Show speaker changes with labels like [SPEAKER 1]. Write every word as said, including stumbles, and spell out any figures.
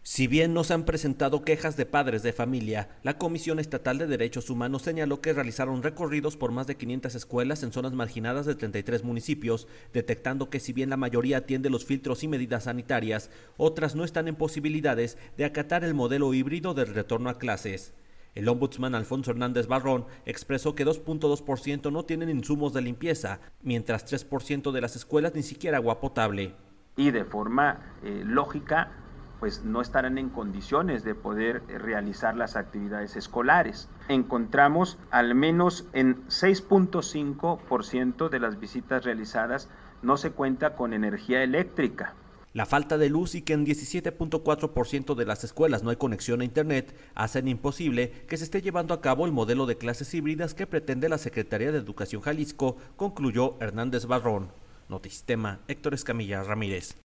[SPEAKER 1] Si bien no se han presentado quejas de padres de familia, la Comisión Estatal de Derechos Humanos señaló que realizaron recorridos por más de quinientas escuelas en zonas marginadas de treinta y tres municipios, detectando que si bien la mayoría atiende los filtros y medidas sanitarias, otras no están en posibilidades de acatar el modelo híbrido del retorno a clases. El ombudsman Alfonso Hernández Barrón expresó que dos punto dos por ciento no tienen insumos de limpieza, mientras tres por ciento de las escuelas ni siquiera agua potable.
[SPEAKER 2] Y de forma eh, lógica, pues no estarán en condiciones de poder realizar las actividades escolares. Encontramos al menos en seis punto cinco por ciento de las visitas realizadas no se cuenta con energía eléctrica.
[SPEAKER 1] La falta de luz y que en diecisiete punto cuatro por ciento de las escuelas no hay conexión a internet hacen imposible que se esté llevando a cabo el modelo de clases híbridas que pretende la Secretaría de Educación Jalisco, concluyó Hernández Barrón. Notisistema, Héctor Escamilla Ramírez.